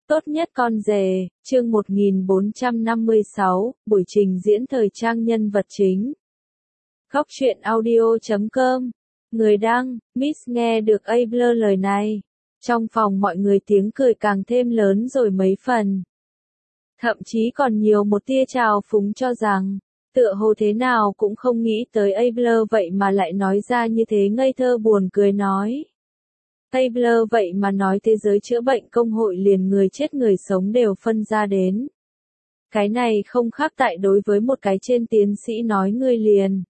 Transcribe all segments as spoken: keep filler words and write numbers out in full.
Tốt nhất con rể, chương một nghìn bốn trăm năm mươi sáu, buổi trình diễn thời trang nhân vật chính. Góc truyện audio chấm com. Người đăng, Miss nghe được Abler lời này. Trong phòng mọi người tiếng cười càng thêm lớn rồi mấy phần. Thậm chí còn nhiều một tia trào phúng cho rằng, tựa hồ thế nào cũng không nghĩ tới Abler vậy mà lại nói ra như thế ngây thơ buồn cười nói. Abler vậy mà nói thế giới chữa bệnh công hội liền người chết người sống đều phân ra đến. Cái này không khác tại đối với một cái trên tiến sĩ nói ngươi liền.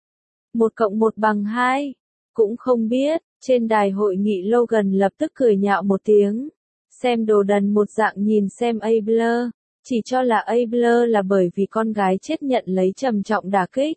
Một cộng một bằng hai. Cũng không biết, trên đài hội nghị Logan lập tức cười nhạo một tiếng. Xem đồ đần một dạng nhìn xem Abler, chỉ cho là Abler là bởi vì con gái chết nhận lấy trầm trọng đả kích.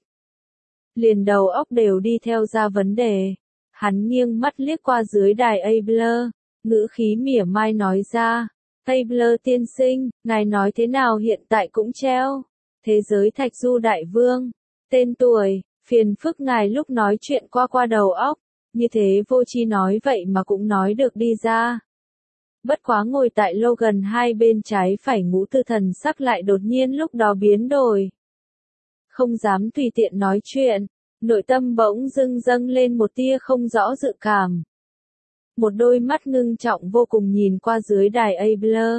Liền đầu óc đều đi theo ra vấn đề. Hắn nghiêng mắt liếc qua dưới đài Abler, ngữ khí mỉa mai nói ra, Abler tiên sinh, ngài nói thế nào hiện tại cũng treo. Thế giới Thạch Du Đại Vương, tên tuổi, phiền phức ngài lúc nói chuyện qua qua đầu óc, như thế vô tri nói vậy mà cũng nói được đi ra. Bất quá ngồi tại Logan hai bên trái phải Ngũ Tư thần sắc lại đột nhiên lúc đó biến đổi. Không dám tùy tiện nói chuyện. Nội tâm bỗng dưng dâng lên một tia không rõ dự cảm. Một đôi mắt ngưng trọng vô cùng nhìn qua dưới đài Abler.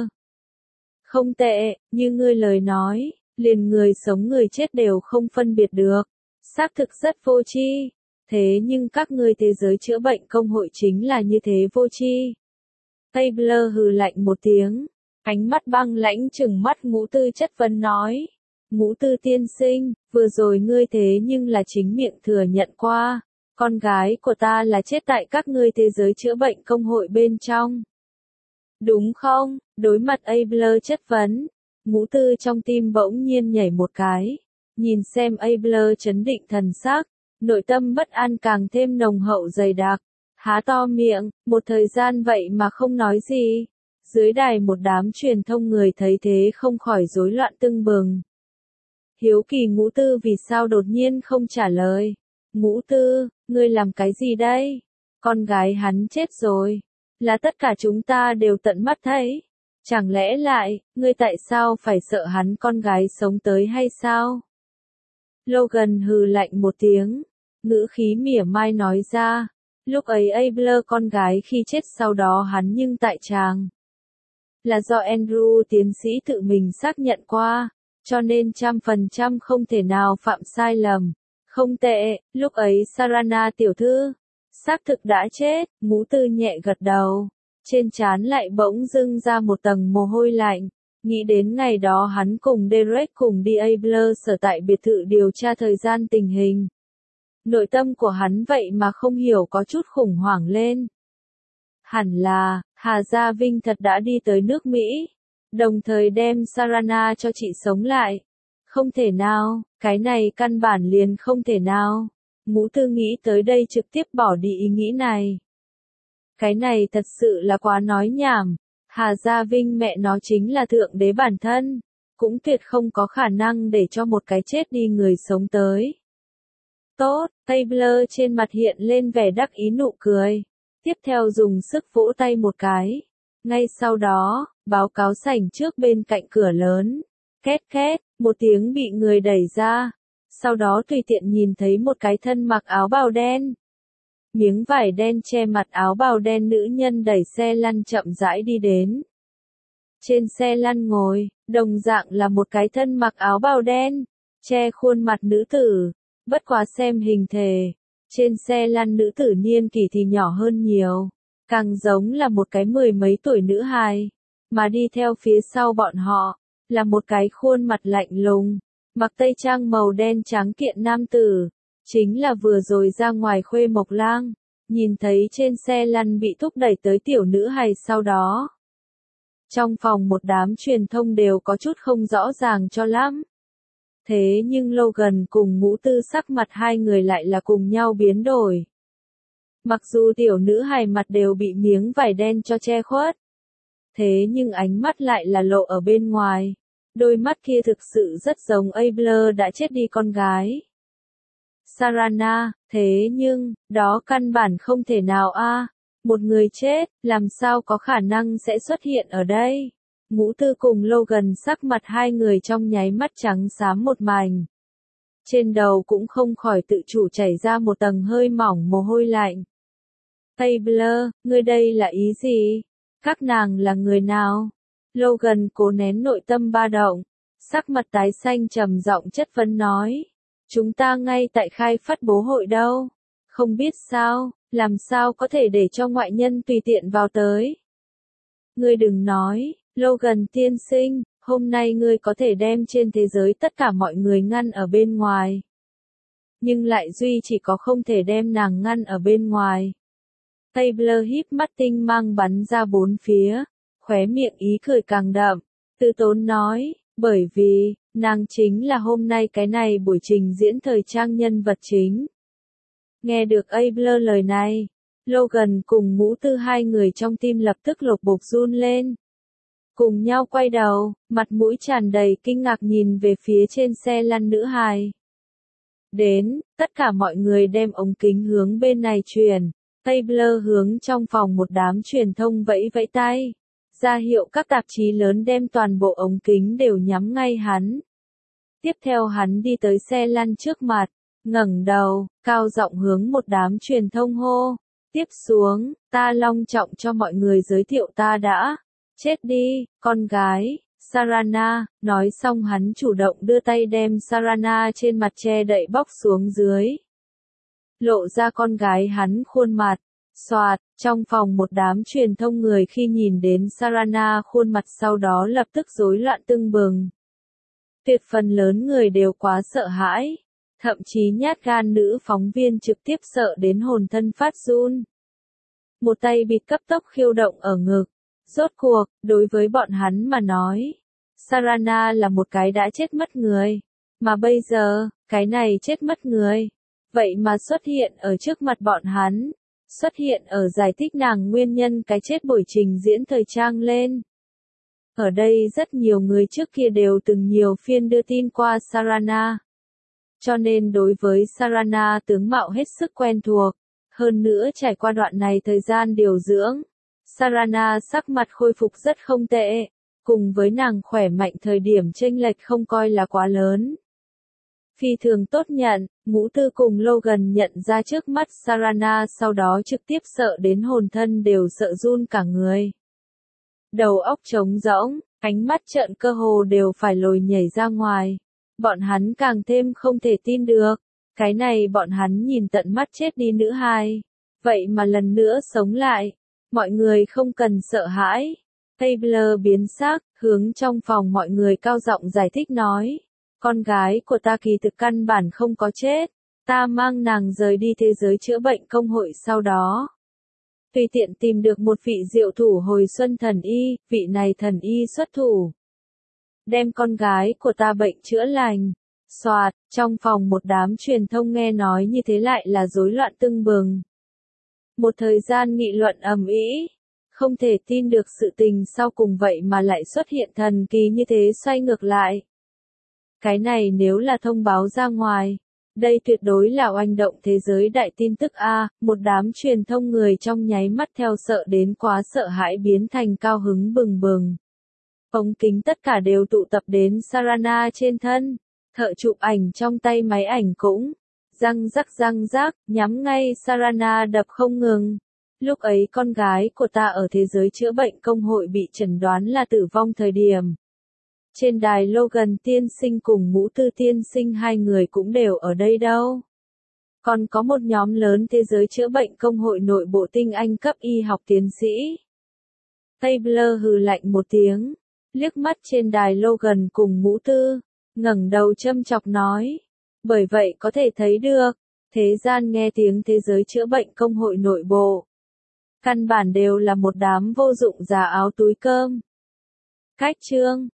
Không tệ, như ngươi lời nói, liền người sống người chết đều không phân biệt được. Xác thực rất vô tri. Thế nhưng các ngươi thế giới chữa bệnh công hội chính là như thế vô tri. Abler hừ lạnh một tiếng, ánh mắt băng lãnh trừng mắt Ngũ Tư chất vấn nói. Ngũ Tư tiên sinh, vừa rồi ngươi thế nhưng là chính miệng thừa nhận qua, con gái của ta là chết tại các ngươi thế giới chữa bệnh công hội bên trong. Đúng không? Đối mặt Abler chất vấn, Ngũ Tư trong tim bỗng nhiên nhảy một cái, nhìn xem Abler chấn định thần sắc, nội tâm bất an càng thêm nồng hậu dày đặc, há to miệng, một thời gian vậy mà không nói gì. Dưới đài một đám truyền thông người thấy thế không khỏi rối loạn tưng bừng. Hiếu kỳ Ngũ Tư vì sao đột nhiên không trả lời. Ngũ Tư, ngươi làm cái gì đây? Con gái hắn chết rồi. Là tất cả chúng ta đều tận mắt thấy. Chẳng lẽ lại, ngươi tại sao phải sợ hắn con gái sống tới hay sao? Logan hừ lạnh một tiếng. Ngữ khí mỉa mai nói ra. Lúc ấy Abler con gái khi chết sau đó hắn nhưng tại tràng. Là do Andrew tiến sĩ tự mình xác nhận qua. Cho nên trăm phần trăm không thể nào phạm sai lầm. Không tệ, lúc ấy Sarana tiểu thư, xác thực đã chết. Ngũ Tư nhẹ gật đầu. Trên trán lại bỗng dưng ra một tầng mồ hôi lạnh. Nghĩ đến ngày đó hắn cùng Derek cùng đi Abler sở tại biệt thự điều tra thời gian tình hình. Nội tâm của hắn vậy mà không hiểu có chút khủng hoảng lên. Hẳn là, Hà Gia Vinh thật đã đi tới nước Mỹ. Đồng thời đem Sarana cho chị sống lại. Không thể nào, cái này căn bản liền không thể nào. Ngũ Tư nghĩ tới đây trực tiếp bỏ đi ý nghĩ này. Cái này thật sự là quá nói nhảm. Hà Gia Vinh mẹ nó chính là thượng đế bản thân. Cũng tuyệt không có khả năng để cho một cái chết đi người sống tới. Tốt, Abler trên mặt hiện lên vẻ đắc ý nụ cười. Tiếp theo dùng sức vỗ tay một cái. Ngay sau đó, báo cáo sảnh trước bên cạnh cửa lớn. Két két, một tiếng bị người đẩy ra. Sau đó tùy tiện nhìn thấy một cái thân mặc áo bào đen. Miếng vải đen che mặt áo bào đen nữ nhân đẩy xe lăn chậm rãi đi đến. Trên xe lăn ngồi, đồng dạng là một cái thân mặc áo bào đen, che khuôn mặt nữ tử. Bất quá xem hình thể, trên xe lăn nữ tử niên kỷ thì nhỏ hơn nhiều. Càng giống là một cái mười mấy tuổi nữ hài, mà đi theo phía sau bọn họ, là một cái khuôn mặt lạnh lùng, mặc tây trang màu đen trắng kiện nam tử, chính là vừa rồi ra ngoài Khuê Mộc Lang, nhìn thấy trên xe lăn bị thúc đẩy tới tiểu nữ hài sau đó. Trong phòng một đám truyền thông đều có chút không rõ ràng cho lắm. Thế nhưng Logan cùng Ngũ Tư sắc mặt hai người lại là cùng nhau biến đổi. Mặc dù tiểu nữ hài mặt đều bị miếng vải đen cho che khuất. Thế nhưng ánh mắt lại là lộ ở bên ngoài. Đôi mắt kia thực sự rất giống Abler đã chết đi con gái. Sarana, thế nhưng, đó căn bản không thể nào a. Một người chết, làm sao có khả năng sẽ xuất hiện ở đây? Ngũ Tư cùng Logan sắc mặt hai người trong nháy mắt trắng xám một mảnh. Trên đầu cũng không khỏi tự chủ chảy ra một tầng hơi mỏng mồ hôi lạnh. Taylor, ngươi đây là ý gì? Các nàng là người nào? Logan cố nén nội tâm ba động, sắc mặt tái xanh trầm giọng chất vấn nói. Chúng ta ngay tại khai phát bố hội đâu. Không biết sao, làm sao có thể để cho ngoại nhân tùy tiện vào tới. Ngươi đừng nói, Logan tiên sinh, hôm nay ngươi có thể đem trên thế giới tất cả mọi người ngăn ở bên ngoài. Nhưng lại duy chỉ có không thể đem nàng ngăn ở bên ngoài. Taylor híp mắt tinh mang bắn ra bốn phía, khóe miệng ý cười càng đậm, tự tốn nói, bởi vì, nàng chính là hôm nay cái này buổi trình diễn thời trang nhân vật chính. Nghe được Taylor lời này, Logan cùng Ngũ Tư hai người trong tim lập tức lột bột run lên. Cùng nhau quay đầu, mặt mũi tràn đầy kinh ngạc nhìn về phía trên xe lăn nữ hài. Đến, tất cả mọi người đem ống kính hướng bên này truyền. Taylor hướng trong phòng một đám truyền thông vẫy vẫy tay, ra hiệu các tạp chí lớn đem toàn bộ ống kính đều nhắm ngay hắn. Tiếp theo hắn đi tới xe lăn trước mặt, ngẩng đầu, cao giọng hướng một đám truyền thông hô. Tiếp xuống, ta long trọng cho mọi người giới thiệu ta đã. Chết đi, con gái, Sarana, nói xong hắn chủ động đưa tay đem Sarana trên mặt che đậy bóc xuống dưới. Lộ ra con gái hắn khuôn mặt, xoạt, trong phòng một đám truyền thông người khi nhìn đến Sarana khuôn mặt sau đó lập tức rối loạn tưng bừng. Tuyệt phần lớn người đều quá sợ hãi, thậm chí nhát gan nữ phóng viên trực tiếp sợ đến hồn thân phát run. Một tay bịt cấp tốc khiêu động ở ngực, rốt cuộc, đối với bọn hắn mà nói, Sarana là một cái đã chết mất người, mà bây giờ, cái này chết mất người. Vậy mà xuất hiện ở trước mặt bọn hắn, xuất hiện ở giải thích nàng nguyên nhân cái chết buổi trình diễn thời trang lên. Ở đây rất nhiều người trước kia đều từng nhiều phiên đưa tin qua Sarana. Cho nên đối với Sarana tướng mạo hết sức quen thuộc, hơn nữa trải qua đoạn này thời gian điều dưỡng. Sarana sắc mặt khôi phục rất không tệ, cùng với nàng khỏe mạnh thời điểm chênh lệch không coi là quá lớn. Phi thường tốt nhận, Ngũ Tư cùng Logan nhận ra trước mắt Sarana sau đó trực tiếp sợ đến hồn thân đều sợ run cả người. Đầu óc trống rỗng, ánh mắt trợn cơ hồ đều phải lồi nhảy ra ngoài. Bọn hắn càng thêm không thể tin được, cái này bọn hắn nhìn tận mắt chết đi nữ hài. Vậy mà lần nữa sống lại, mọi người không cần sợ hãi. Taylor biến sắc, hướng trong phòng mọi người cao giọng giải thích nói. Con gái của ta kỳ thực căn bản không có chết, ta mang nàng rời đi thế giới chữa bệnh công hội sau đó. Tùy tiện tìm được một vị diệu thủ hồi xuân thần y, vị này thần y xuất thủ. Đem con gái của ta bệnh chữa lành. Xoạt, trong phòng một đám truyền thông nghe nói như thế lại là rối loạn tưng bừng. Một thời gian nghị luận ầm ĩ, không thể tin được sự tình sau cùng vậy mà lại xuất hiện thần kỳ như thế xoay ngược lại. Cái này nếu là thông báo ra ngoài, đây tuyệt đối là oanh động thế giới đại tin tức a, một đám truyền thông người trong nháy mắt theo sợ đến quá sợ hãi biến thành cao hứng bừng bừng. Ống kính tất cả đều tụ tập đến Sarana trên thân, thợ chụp ảnh trong tay máy ảnh cũng răng rắc răng rắc, nhắm ngay Sarana đập không ngừng. Lúc ấy con gái của ta ở thế giới chữa bệnh công hội bị chẩn đoán là tử vong thời điểm. Trên đài Logan tiên sinh cùng Ngũ Tư tiên sinh hai người cũng đều ở đây đâu. Còn có một nhóm lớn thế giới chữa bệnh công hội nội bộ tinh anh cấp y học tiến sĩ. Taylor hừ lạnh một tiếng, liếc mắt trên đài Logan cùng Ngũ Tư, ngẩng đầu châm chọc nói. Bởi vậy có thể thấy được, thế gian nghe tiếng thế giới chữa bệnh công hội nội bộ. Căn bản đều là một đám vô dụng giả áo túi cơm. Cách chương